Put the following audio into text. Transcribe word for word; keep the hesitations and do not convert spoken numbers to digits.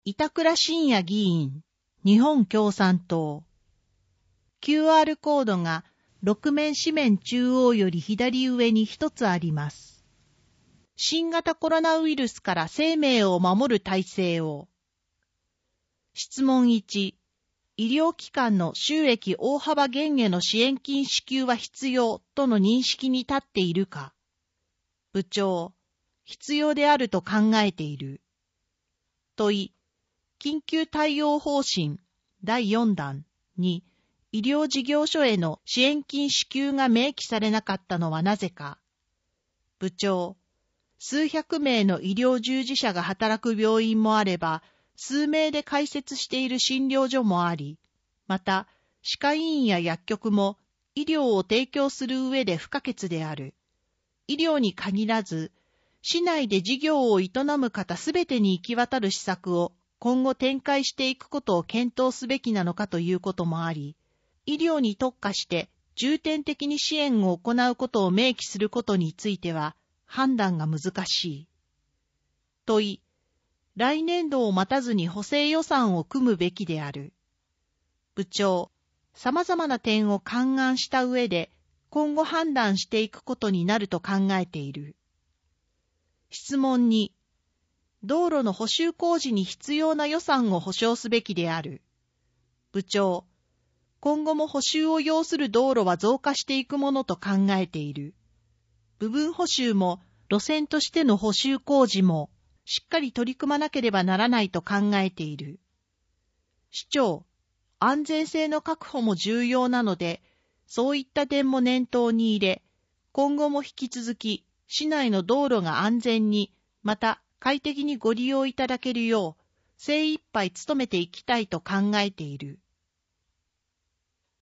板倉信也議員、日本共産党。キューアール コードがろく面紙面中央より左上に一つあります。新型コロナウイルスから生命を守る体制を。質問いち、医療機関の収益大幅減への支援金支給は必要との認識に立っているか。部長、必要であると考えている。問い、緊急対応方針だいよんだんに医療事業所への支援金支給が明記されなかったのはなぜか。部長、数百名の医療従事者が働く病院もあれば、数名で開設している診療所もあり、また歯科医院や薬局も医療を提供する上で不可欠である。医療に限らず、市内で事業を営む方すべてに行き渡る施策を今後展開していくことを検討すべきなのかということもあり、医療に特化して重点的に支援を行うことを明記することについては判断が難しい。問い、来年度を待たずに補正予算を組むべきである。部長、様々な点を勘案した上で今後判断していくことになると考えている。質問に、道路の補修工事に必要な予算を保証すべきである。部長、今後も補修を要する道路は増加していくものと考えている。部分補修も路線としての補修工事もしっかり取り組まなければならないと考えている。市長、安全性の確保も重要なので、そういった点も念頭に入れ、今後も引き続き市内の道路が安全に、また快適にご利用いただけるよう、精一杯努めていきたいと考えている。